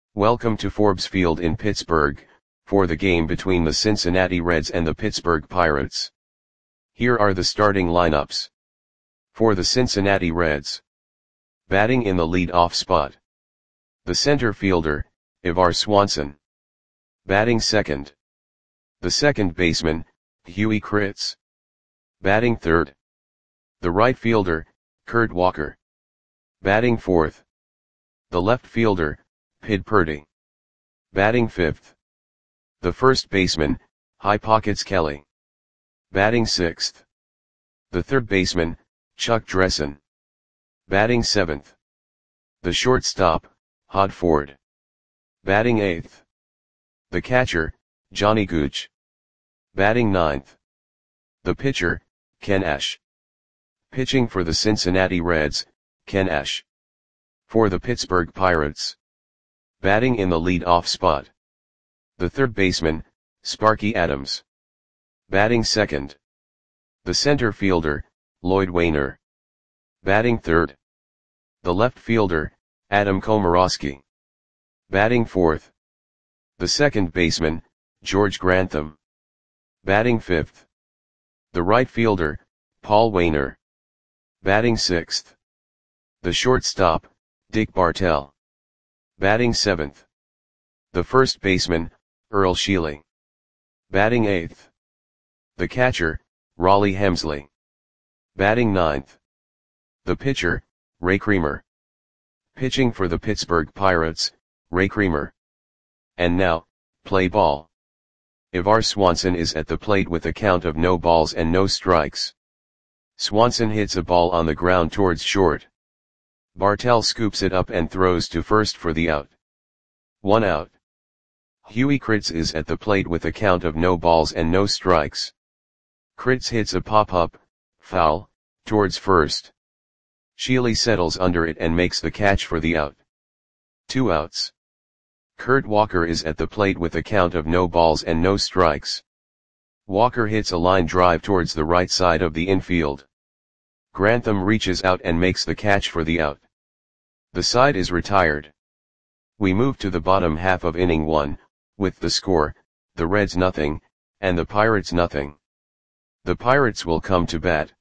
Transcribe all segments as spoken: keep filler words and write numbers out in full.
Welcome to Forbes Field in Pittsburgh, for the game between the Cincinnati Reds and the Pittsburgh Pirates. Here are the starting lineups. For the Cincinnati Reds. Batting in the lead-off spot. The center fielder, Ivar Swanson. Batting second. The second baseman, Huey Kritz. Batting third. The right fielder, Kurt Walker. Batting fourth. The left fielder, Pid Purdy. Batting fifth. The first baseman, High Pockets Kelly. Batting sixth. The third baseman, Chuck Dressen. Batting seventh. The shortstop, Hod Ford. Batting eighth. The catcher, Johnny Gooch. Batting ninth. The pitcher, Ken Ash. Pitching for the Cincinnati Reds, Ken Ash. For the Pittsburgh Pirates. Batting in the lead-off spot. The third baseman, Sparky Adams. Batting second. The center fielder, Lloyd Wainer. Batting third. The left fielder, Adam Komorowski. Batting fourth. The second baseman, George Grantham. Batting fifth. The right fielder, Paul Wainer. Batting sixth. The shortstop, Dick Bartell. Batting seventh. The first baseman, Earl Sheely. Batting eighth. The catcher, Raleigh Hemsley. Batting ninth. The pitcher, Ray Creamer. Pitching for the Pittsburgh Pirates, Ray Creamer. And now, play ball. Ivar Swanson is at the plate with a count of no balls and no strikes. Swanson hits a ball on the ground towards short. Bartell scoops it up and throws to first for the out. One out. Huey Kritz is at the plate with a count of no balls and no strikes. Kritz hits a pop-up, foul, towards first. Sheely settles under it and makes the catch for the out. Two outs. Kurt Walker is at the plate with a count of no balls and no strikes. Walker hits a line drive towards the right side of the infield. Grantham reaches out and makes the catch for the out. The side is retired. We move to the bottom half of inning one, with the score, the Reds nothing, and the Pirates nothing. The Pirates will come to bat.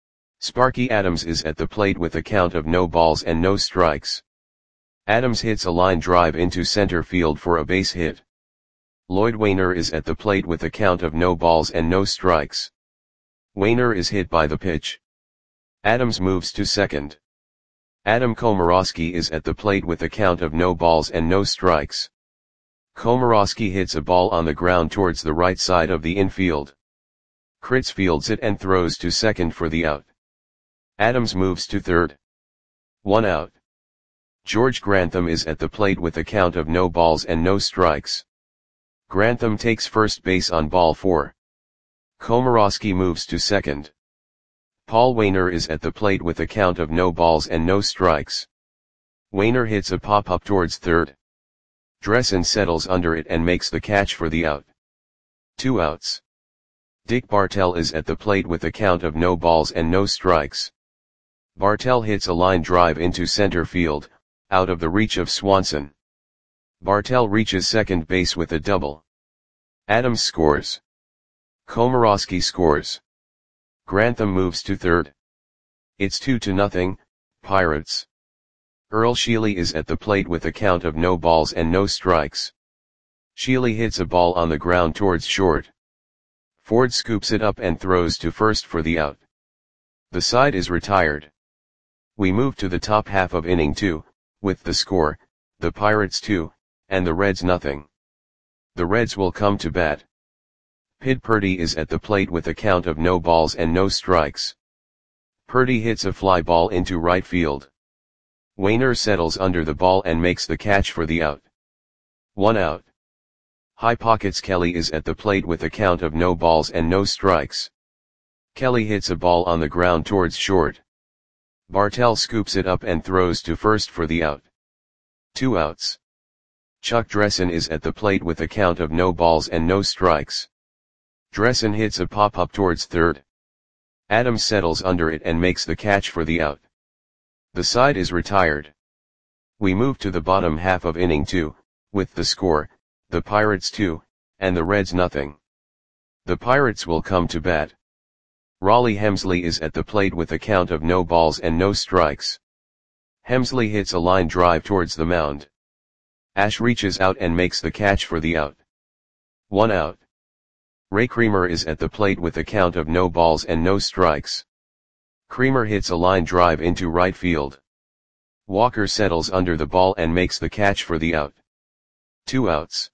Sparky Adams is at the plate with a count of no balls and no strikes. Adams hits a line drive into center field for a base hit. Lloyd Wainer is at the plate with a count of no balls and no strikes. Wainer is hit by the pitch. Adams moves to second. Adam Komorowski is at the plate with a count of no balls and no strikes. Komorowski hits a ball on the ground towards the right side of the infield. Kritz fields it and throws to second for the out. Adams moves to third. One out. George Grantham is at the plate with a count of no balls and no strikes. Grantham takes first base on ball four. Komorowski moves to second. Paul Wainer is at the plate with a count of no balls and no strikes. Wainer hits a pop-up towards third. Dressen settles under it and makes the catch for the out. Two outs. Dick Bartell is at the plate with a count of no balls and no strikes. Bartell hits a line drive into center field, out of the reach of Swanson. Bartell reaches second base with a double. Adams scores. Komorowski scores. Grantham moves to third. It's two to nothing, Pirates. Earl Sheely is at the plate with a count of no balls and no strikes. Sheely hits a ball on the ground towards short. Ford scoops it up and throws to first for the out. The side is retired. We move to the top half of inning two, with the score, the Pirates two, and the Reds nothing. The Reds will come to bat. Pid Purdy is at the plate with a count of no balls and no strikes. Purdy hits a fly ball into right field. Wainer settles under the ball and makes the catch for the out. One out. High Pockets Kelly is at the plate with a count of no balls and no strikes. Kelly hits a ball on the ground towards short. Bartell scoops it up and throws to first for the out. Two outs. Chuck Dressen is at the plate with a count of no balls and no strikes. Dressen hits a pop-up towards third. Adams settles under it and makes the catch for the out. The side is retired. We move to the bottom half of inning two, with the score, the Pirates two, and the Reds nothing. The Pirates will come to bat. Rollie Hemsley is at the plate with a count of no balls and no strikes. Hemsley hits a line drive towards the mound. Ash reaches out and makes the catch for the out. One out. Ray Creamer is at the plate with a count of no balls and no strikes. Creamer hits a line drive into right field. Walker settles under the ball and makes the catch for the out. Two outs.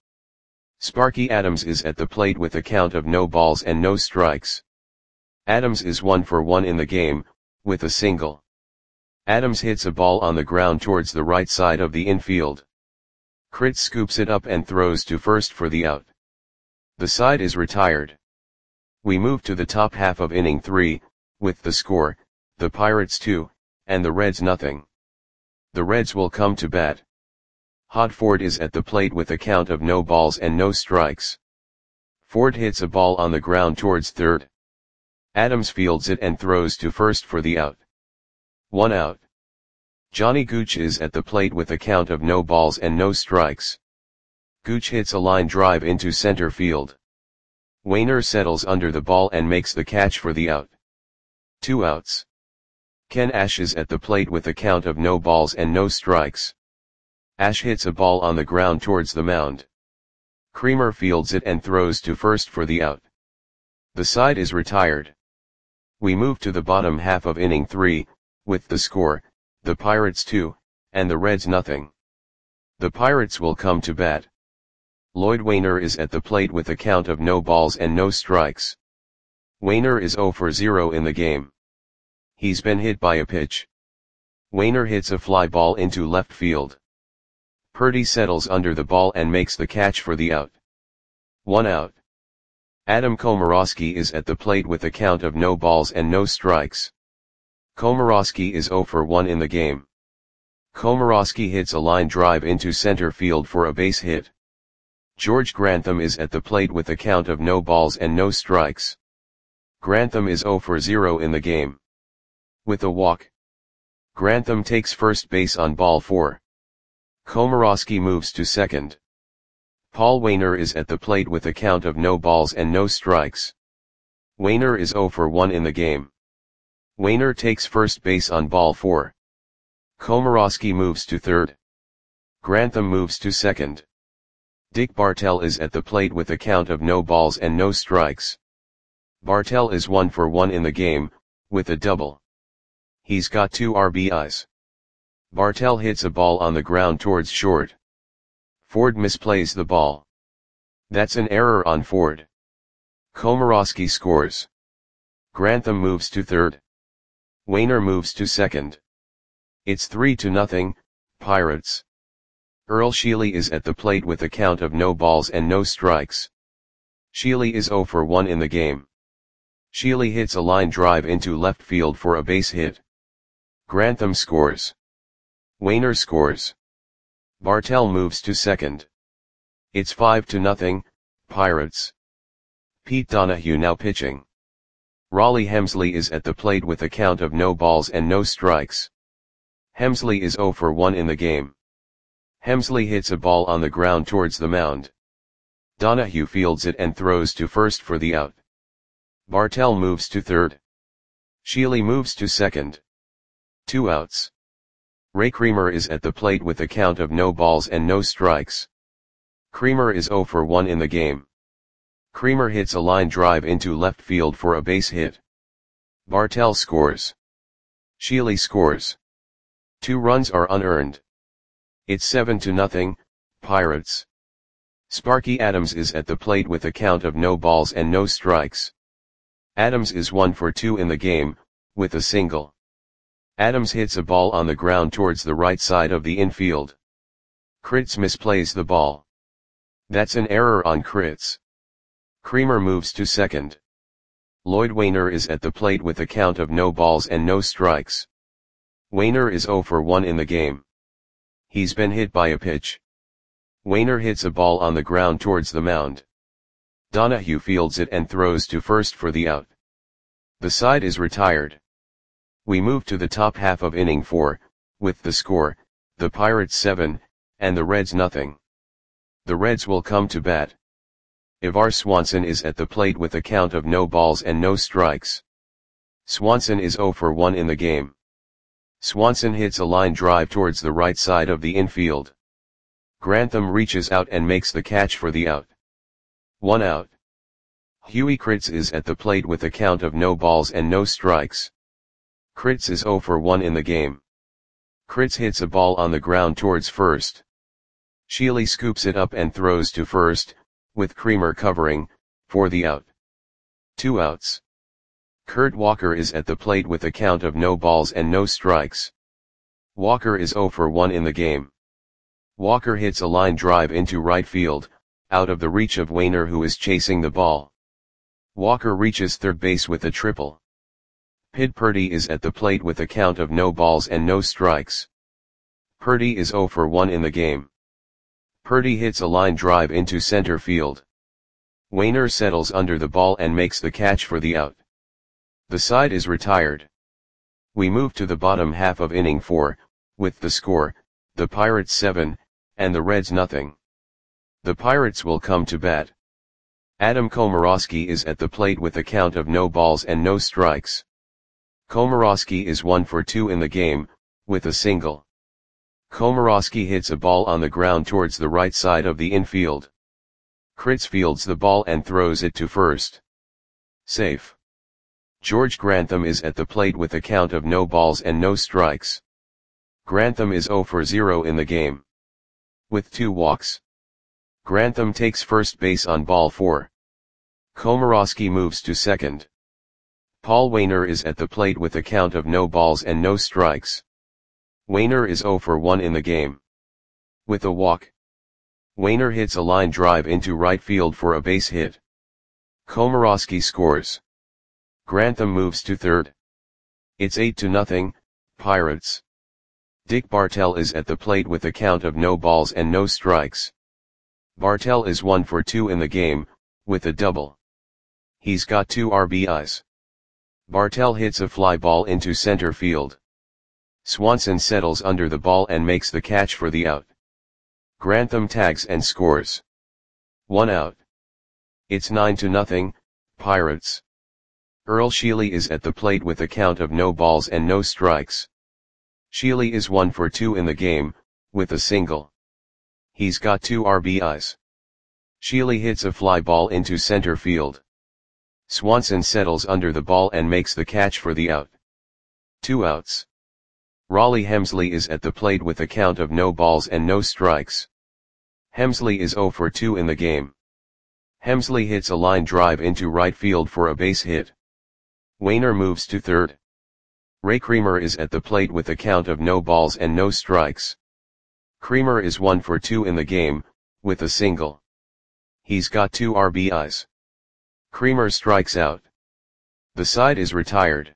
Sparky Adams is at the plate with a count of no balls and no strikes. Adams is one for one in the game, with a single. Adams hits a ball on the ground towards the right side of the infield. Critz scoops it up and throws to first for the out. The side is retired. We move to the top half of inning three, with the score, the Pirates two, and the Reds nothing. The Reds will come to bat. Hod Ford is at the plate with a count of no balls and no strikes. Ford hits a ball on the ground towards third. Adams fields it and throws to first for the out. One out. Johnny Gooch is at the plate with a count of no balls and no strikes. Gooch hits a line drive into center field. Wainer settles under the ball and makes the catch for the out. Two outs. Ken Ash is at the plate with a count of no balls and no strikes. Ash hits a ball on the ground towards the mound. Creamer fields it and throws to first for the out. The side is retired. We move to the bottom half of inning three, with the score, the Pirates two, and the Reds nothing. The Pirates will come to bat. Lloyd Wainer is at the plate with a count of no balls and no strikes. Wainer is zero for zero in the game. He's been hit by a pitch. Wainer hits a fly ball into left field. Purdy settles under the ball and makes the catch for the out. One out. Adam Komorowski is at the plate with a count of no balls and no strikes. Komorowski is zero for one in the game. Komorowski hits a line drive into center field for a base hit. George Grantham is at the plate with a count of no balls and no strikes. Grantham is zero for zero in the game. With a walk. Grantham takes first base on ball four. Komorowski moves to second. Paul Wainer is at the plate with a count of no balls and no strikes. Wainer is zero for one in the game. Wainer takes first base on ball four. Komorowski moves to third. Grantham moves to second. Dick Bartell is at the plate with a count of no balls and no strikes. Bartell is one for one in the game, with a double. He's got two R B Is. Bartell hits a ball on the ground towards short. Ford misplays the ball. That's an error on Ford. Komorowski scores. Grantham moves to third. Wainer moves to second. It's three to nothing, Pirates. Earl Sheely is at the plate with a count of no balls and no strikes. Sheely is zero for one in the game. Sheely hits a line drive into left field for a base hit. Grantham scores. Wainer scores. Bartell moves to second. It's five to nothing, Pirates. Pete Donahue now pitching. Rollie Hemsley is at the plate with a count of no balls and no strikes. Hemsley is zero for one in the game. Hemsley hits a ball on the ground towards the mound. Donahue fields it and throws to first for the out. Bartell moves to third. Sheely moves to second. Two outs. Ray Creamer is at the plate with a count of no balls and no strikes. Creamer is zero for one in the game. Creamer hits a line drive into left field for a base hit. Bartell scores. Sheely scores. Two runs are unearned. It's seven to nothing, Pirates. Sparky Adams is at the plate with a count of no balls and no strikes. Adams is one for two in the game, with a single. Adams hits a ball on the ground towards the right side of the infield. Critz misplays the ball. That's an error on Critz. Creamer moves to second. Lloyd Wainer is at the plate with a count of no balls and no strikes. Wainer is zero for one in the game. He's been hit by a pitch. Wainer hits a ball on the ground towards the mound. Donahue fields it and throws to first for the out. The side is retired. We move to the top half of inning four, with the score, the Pirates seven, and the Reds nothing. The Reds will come to bat. Ivar Swanson is at the plate with a count of no balls and no strikes. Swanson is zero for one in the game. Swanson hits a line drive towards the right side of the infield. Grantham reaches out and makes the catch for the out. One out. Huey Kritz is at the plate with a count of no balls and no strikes. Kritz is zero for one in the game. Kritz hits a ball on the ground towards first. Sheely scoops it up and throws to first, with Creamer covering, for the out. Two outs. Kurt Walker is at the plate with a count of no balls and no strikes. Walker is zero for one in the game. Walker hits a line drive into right field, out of the reach of Wainer, who is chasing the ball. Walker reaches third base with a triple. Pid Purdy is at the plate with a count of no balls and no strikes. Purdy is zero for one in the game. Purdy hits a line drive into center field. Wainer settles under the ball and makes the catch for the out. The side is retired. We move to the bottom half of inning four, with the score, the Pirates seven, and the Reds nothing. The Pirates will come to bat. Adam Komorowski is at the plate with a count of no balls and no strikes. Komorowski is one for two in the game, with a single. Komorowski hits a ball on the ground towards the right side of the infield. Kritz fields the ball and throws it to first. Safe. George Grantham is at the plate with a count of no balls and no strikes. Grantham is zero for zero in the game. With two walks. Grantham takes first base on ball four. Komorowski moves to second. Paul Wainer is at the plate with a count of no balls and no strikes. Wainer is zero for one in the game. With a walk. Wainer hits a line drive into right field for a base hit. Komorowski scores. Grantham moves to third. It's eight to nothing, Pirates. Dick Bartell is at the plate with a count of no balls and no strikes. Bartell is one for two in the game, with a double. He's got two R B Is. Bartell hits a fly ball into center field. Swanson settles under the ball and makes the catch for the out. Grantham tags and scores. One out. It's nine to nothing, Pirates. Earl Sheely is at the plate with a count of no balls and no strikes. Sheely is one for two in the game, with a single. He's got two R B Is. Sheely hits a fly ball into center field. Swanson settles under the ball and makes the catch for the out. Two outs. Raleigh Hemsley is at the plate with a count of no balls and no strikes. Hemsley is zero for two in the game. Hemsley hits a line drive into right field for a base hit. Wainer moves to third. Ray Creamer is at the plate with a count of no balls and no strikes. Creamer is one for two in the game, with a single. He's got two R B Is. Creamer strikes out. The side is retired.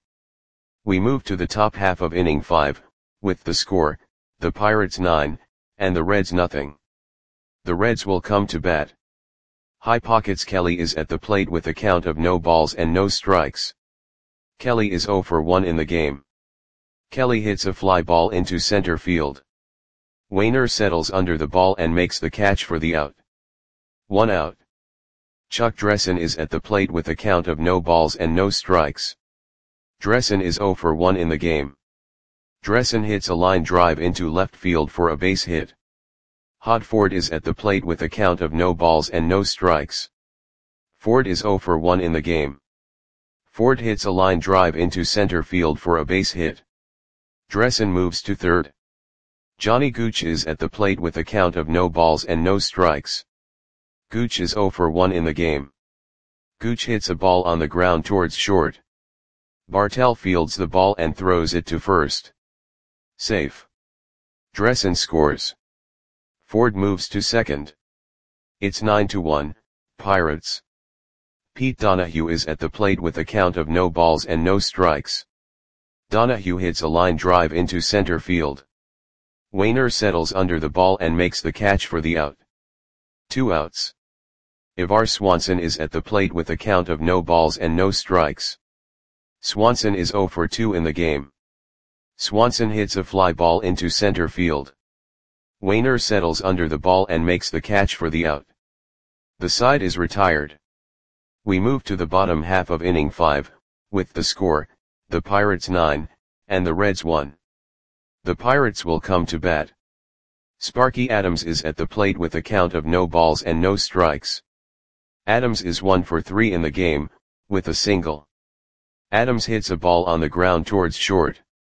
We move to the top half of inning five, with the score, the Pirates nine, and the Reds nothing. The Reds will come to bat. High Pockets Kelly is at the plate with a count of no balls and no strikes. Kelly is zero for one in the game. Kelly hits a fly ball into center field. Wainer settles under the ball and makes the catch for the out. One out. Chuck Dressen is at the plate with a count of no balls and no strikes. Dressen is zero for one in the game. Dressen hits a line drive into left field for a base hit. Hod Ford is at the plate with a count of no balls and no strikes. Ford is zero for one in the game. Ford hits a line drive into center field for a base hit. Dressen moves to third. Johnny Gooch is at the plate with a count of no balls and no strikes. Gooch is zero for one in the game. Gooch hits a ball on the ground towards short. Bartell fields the ball and throws it to first. Safe. Dressen scores. Ford moves to second. It's nine to one, Pirates. Pete Donahue is at the plate with a count of no balls and no strikes. Donahue hits a line drive into center field. Wainer settles under the ball and makes the catch for the out. Two outs. Ivar Swanson is at the plate with a count of no balls and no strikes. Swanson is zero for two in the game. Swanson hits a fly ball into center field. Wainer settles under the ball and makes the catch for the out. The side is retired. We move to the bottom half of inning five, with the score, the Pirates nine, and the Reds one. The Pirates will come to bat. Sparky Adams is at the plate with a count of no balls and no strikes. Adams is one for three in the game, with a single. Adams hits a ball on the ground towards short.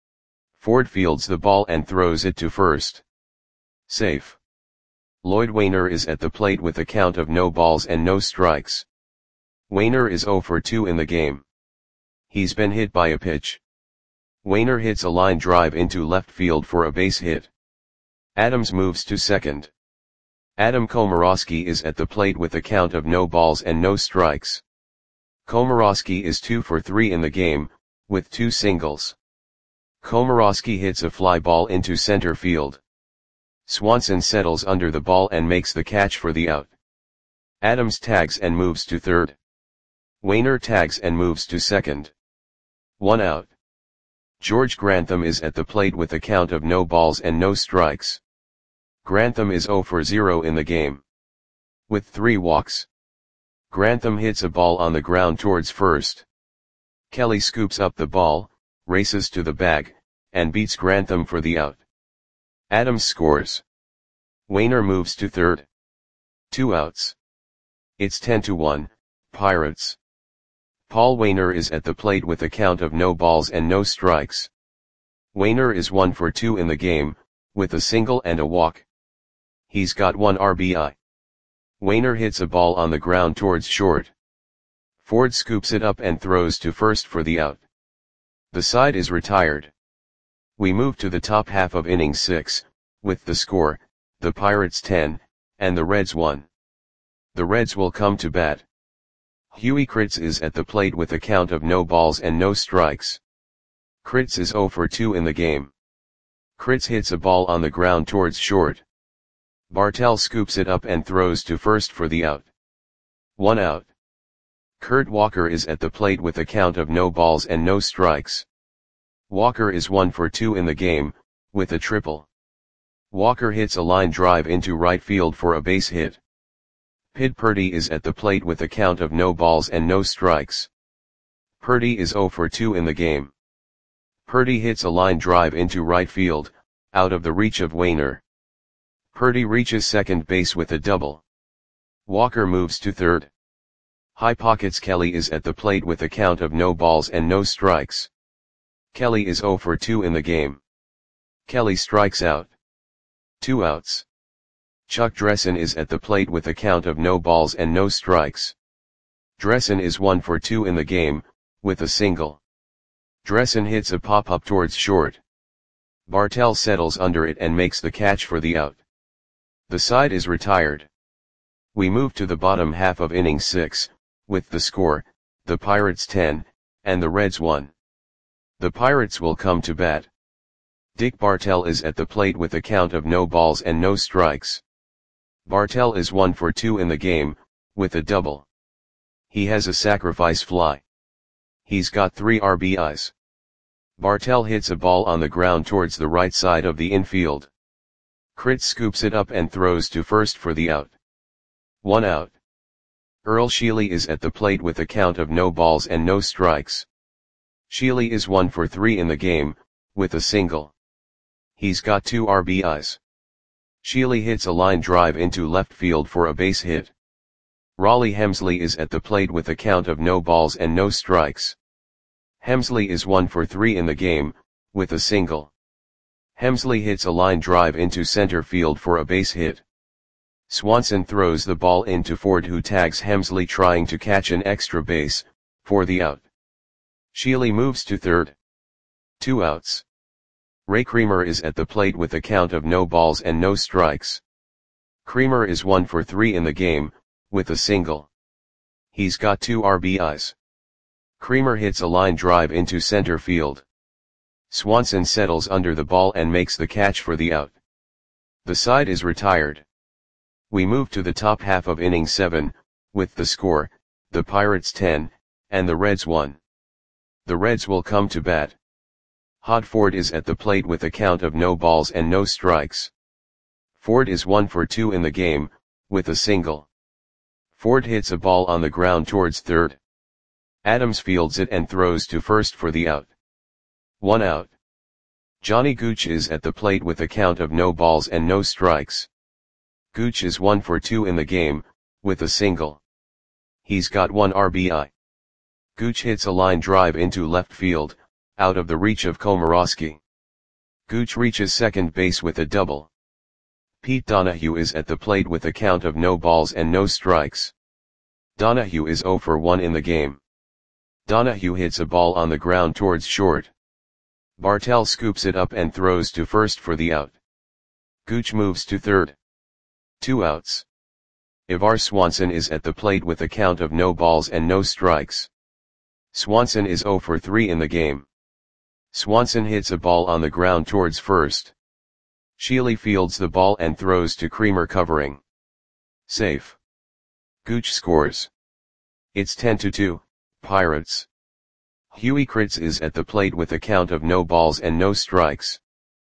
Ford fields the ball and throws it to first. Safe. Lloyd Wainer is at the plate with a count of no balls and no strikes. Wainer is zero for two in the game. He's been hit by a pitch. Wainer hits a line drive into left field for a base hit. Adams moves to second. Adam Komorowski is at the plate with a count of no balls and no strikes. Komorowski is two for three in the game, with two singles. Komorowski hits a fly ball into center field. Swanson settles under the ball and makes the catch for the out. Adams tags and moves to third. Wainer tags and moves to second. One out. George Grantham is at the plate with a count of no balls and no strikes. Grantham is zero for zero in the game. With three walks. Grantham hits a ball on the ground towards first. Kelly scoops up the ball, races to the bag, and beats Grantham for the out. Adams scores. Wainer moves to third. Two outs. It's ten to one, Pirates. Paul Wainer is at the plate with a count of no balls and no strikes. Wainer is one for two in the game, with a single and a walk. He's got one R B I. Wainer hits a ball on the ground towards short. Ford scoops it up and throws to first for the out. The side is retired. We move to the top half of inning six, with the score, the Pirates ten, and the Reds one. The Reds will come to bat. Huey Kritz is at the plate with a count of no balls and no strikes. Kritz is zero for two in the game. Kritz hits a ball on the ground towards short. Bartell scoops it up and throws to first for the out. One out. Kurt Walker is at the plate with a count of no balls and no strikes. Walker is one for two in the game, with a triple. Walker hits a line drive into right field for a base hit. Pid Purdy is at the plate with a count of no balls and no strikes. Purdy is zero for two in the game. Purdy hits a line drive into right field, out of the reach of Wainer. Purdy reaches second base with a double. Walker moves to third. High Pockets Kelly is at the plate with a count of no balls and no strikes. Kelly is zero for two in the game. Kelly strikes out. Two outs. Chuck Dressen is at the plate with a count of no balls and no strikes. Dressen is one for two in the game, with a single. Dressen hits a pop-up towards short. Bartell settles under it and makes the catch for the out. The side is retired. We move to the bottom half of inning six, with the score, the Pirates ten, and the Reds one. The Pirates will come to bat. Dick Bartell is at the plate with a count of no balls and no strikes. Bartell is one for two in the game, with a double. He has a sacrifice fly. He's got three R B Is. Bartell hits a ball on the ground towards the right side of the infield. Kritz scoops it up and throws to first for the out. One out. Earl Sheely is at the plate with a count of no balls and no strikes. Sheely is one for three in the game, with a single. He's got two R B Is. Sheely hits a line drive into left field for a base hit. Raleigh Hemsley is at the plate with a count of no balls and no strikes. Hemsley is one for three in the game, with a single. Hemsley hits a line drive into center field for a base hit. Swanson throws the ball into Ford, who tags Hemsley trying to catch an extra base, for the out. Sheely moves to third. Two outs. Ray Creamer is at the plate with a count of no balls and no strikes. Creamer is one for three in the game, with a single. He's got two R B Is. Creamer hits a line drive into center field. Swanson settles under the ball and makes the catch for the out. The side is retired. We move to the top half of inning seven, with the score, the Pirates ten, and the Reds one. The Reds will come to bat. Hod Ford is at the plate with a count of no balls and no strikes. Ford is one for two in the game, with a single. Ford hits a ball on the ground towards third. Adams fields it and throws to first for the out. One out. Johnny Gooch is at the plate with a count of no balls and no strikes. Gooch is one for two in the game, with a single. He's got one R B I. Gooch hits a line drive into left field, out of the reach of Komorowski. Gooch reaches second base with a double. Pete Donahue is at the plate with a count of no balls and no strikes. Donahue is zero for one in the game. Donahue hits a ball on the ground towards short. Bartell scoops it up and throws to first for the out. Gooch moves to third. Two outs. Ivar Swanson is at the plate with a count of no balls and no strikes. Swanson is zero for three in the game. Swanson hits a ball on the ground towards first. Shealy fields the ball and throws to Creamer covering. Safe. Gooch scores. It's ten to two, Pirates. Huey Kritz is at the plate with a count of no balls and no strikes.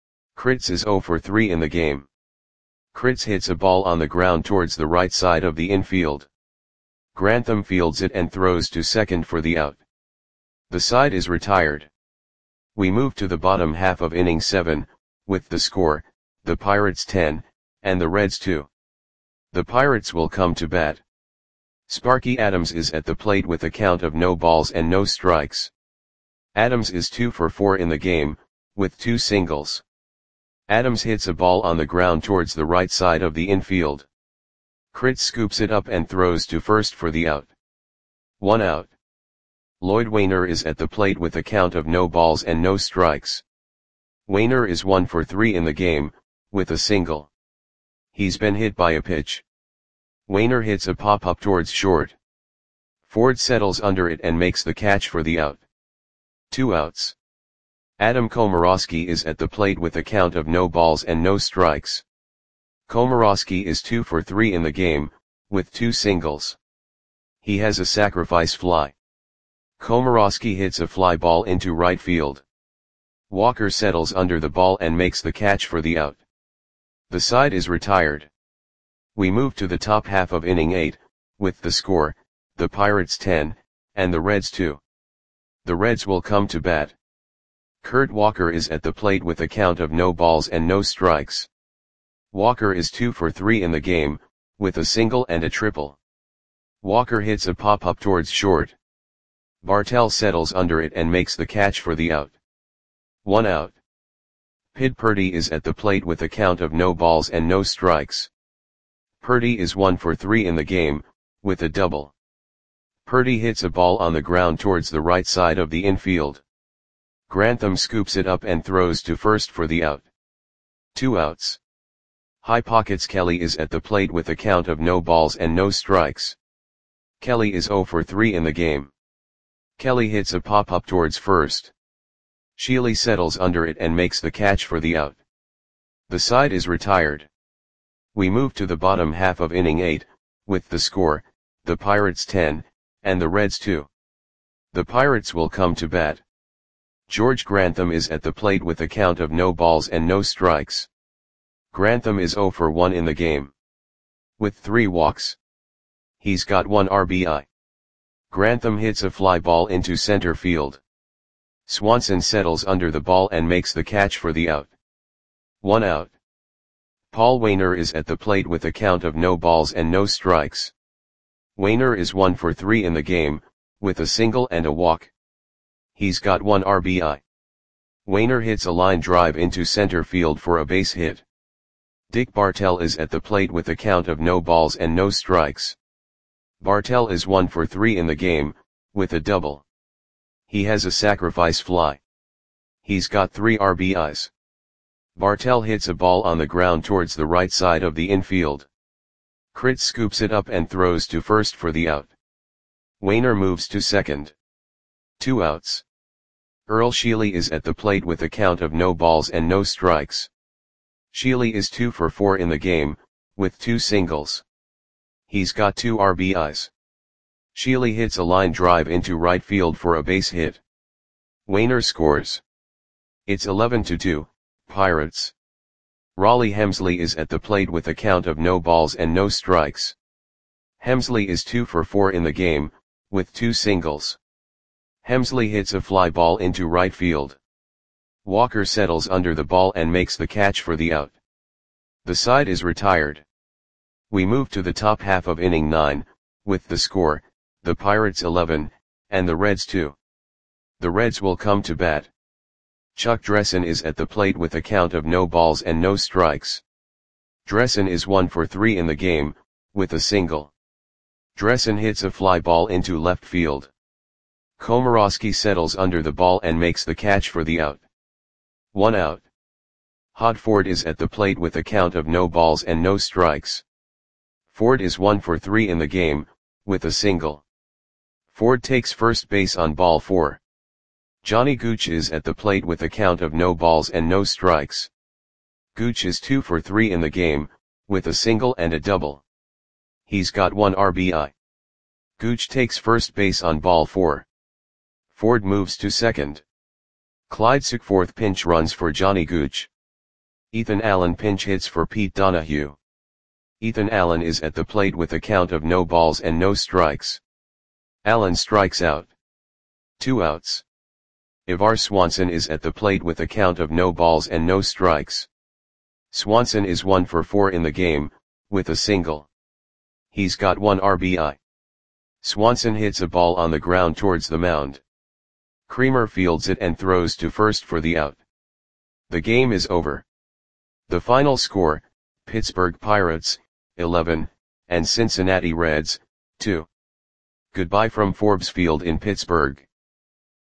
Kritz is zero for three in the game. Kritz hits a ball on the ground towards the right side of the infield. Grantham fields it and throws to second for the out. The side is retired. We move to the bottom half of inning seven, with the score, the Pirates ten, and the Reds two. The Pirates will come to bat. Sparky Adams is at the plate with a count of no balls and no strikes. Adams is two for four in the game, with two singles. Adams hits a ball on the ground towards the right side of the infield. Kritz scoops it up and throws to first for the out. One out. Lloyd Wainer is at the plate with a count of no balls and no strikes. Wainer is one for three in the game, with a single. He's been hit by a pitch. Wainer hits a pop-up towards short. Ford settles under it and makes the catch for the out. Two outs. Adam Komorowski is at the plate with a count of no balls and no strikes. Komorowski is two for three in the game, with two singles. He has a sacrifice fly. Komorowski hits a fly ball into right field. Walker settles under the ball and makes the catch for the out. The side is retired. We move to the top half of inning eight, with the score, the Pirates ten, and the Reds two. The Reds will come to bat. Kurt Walker is at the plate with a count of no balls and no strikes. Walker is two for three in the game, with a single and a triple. Walker hits a pop-up towards short. Bartell settles under it and makes the catch for the out. One out. Pid Purdy is at the plate with a count of no balls and no strikes. Purdy is one for three in the game, with a double. Purdy hits a ball on the ground towards the right side of the infield. Grantham scoops it up and throws to first for the out. Two outs. High Pockets Kelly is at the plate with a count of no balls and no strikes. Kelly is zero for three in the game. Kelly hits a pop-up towards first. Shealy settles under it and makes the catch for the out. The side is retired. We move to the bottom half of inning eight, with the score, the Pirates ten, and the Reds two. The Pirates will come to bat. George Grantham is at the plate with a count of no balls and no strikes. Grantham is zero for one in the game. With three walks. He's got one R B I. Grantham hits a fly ball into center field. Swanson settles under the ball and makes the catch for the out. One out. Paul Wainer is at the plate with a count of no balls and no strikes. Wainer is one for three in the game, with a single and a walk. He's got one R B I. Wainer hits a line drive into center field for a base hit. Dick Bartell is at the plate with a count of no balls and no strikes. Bartell is one for three in the game, with a double. He has a sacrifice fly. He's got three R B Is. Bartell hits a ball on the ground towards the right side of the infield. Kritz scoops it up and throws to first for the out. Wainer moves to second. Two outs. Earl Shealy is at the plate with a count of no balls and no strikes. Shealy is two for four in the game, with two singles. He's got two R B Is. Shealy hits a line drive into right field for a base hit. Wainer scores. It's eleven to two, Pirates. Raleigh Hemsley is at the plate with a count of no balls and no strikes. Hemsley is two for four in the game, with two singles. Hemsley hits a fly ball into right field. Walker settles under the ball and makes the catch for the out. The side is retired. We move to the top half of inning nine, with the score, the Pirates eleven, and the Reds two. The Reds will come to bat. Chuck Dressen is at the plate with a count of no balls and no strikes. Dressen is one for three in the game, with a single. Dressen hits a fly ball into left field. Komorowski settles under the ball and makes the catch for the out. One out. Hod Ford is at the plate with a count of no balls and no strikes. Ford is one for three in the game, with a single. Ford takes first base on ball four. Johnny Gooch is at the plate with a count of no balls and no strikes. Gooch is two for three in the game, with a single and a double. He's got one R B I. Gooch takes first base on ball four. Ford moves to second. Clyde Sickforth pinch runs for Johnny Gooch. Ethan Allen pinch hits for Pete Donahue. Ethan Allen is at the plate with a count of no balls and no strikes. Allen strikes out. Two outs. Ivar Swanson is at the plate with a count of no balls and no strikes. Swanson is one for four in the game, with a single. He's got one R B I. Swanson hits a ball on the ground towards the mound. Creamer fields it and throws to first for the out. The game is over. The final score, Pittsburgh Pirates, eleven, and Cincinnati Reds, two. Goodbye from Forbes Field in Pittsburgh.